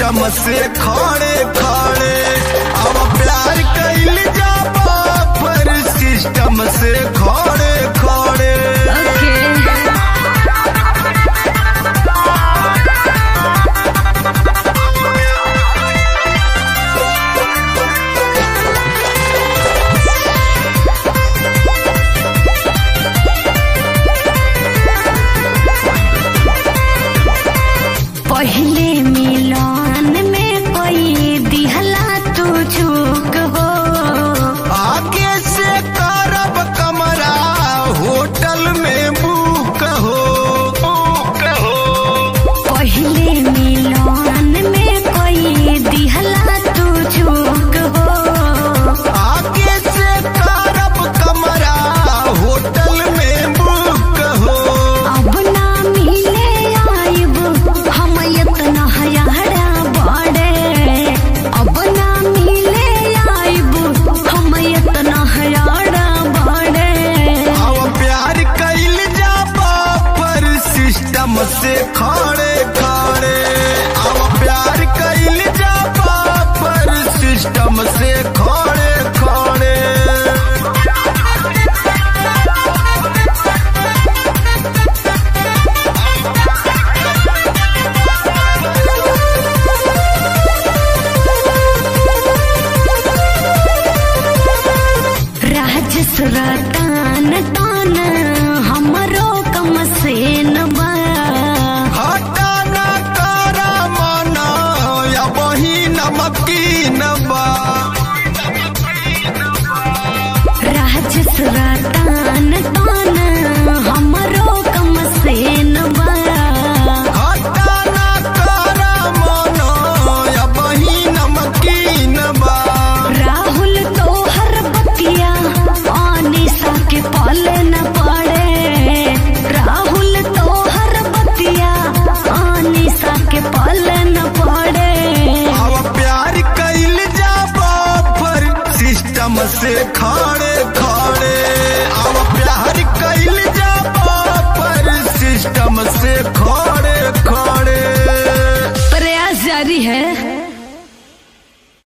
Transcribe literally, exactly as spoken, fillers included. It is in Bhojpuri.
सिस्टम से खड़े खड़े अब प्यार कैल जाबा पर सिस्टम से खड़े खड़े पहले मिलन में कोई दिहला तू झूक हो आगे से करब कमरा होटल में बुक हो बुक हो पहले मिलन में कोई दिहला तू झूक हो आगे से करब कमरा होटल में बुक हो अब ना मिले आइब हम इतना हयारा बड़े अब ना मिले आइब हम इतना हयारा बड़े अब प्यार कैल जाबा पर सिस्टम से खड़े खड़े अब प्यार कैल जाबा पर सिस्टम से खड़े खड़े राजस रतन तान हमरो कम से नबा हटा न करा मना या वही नमकीन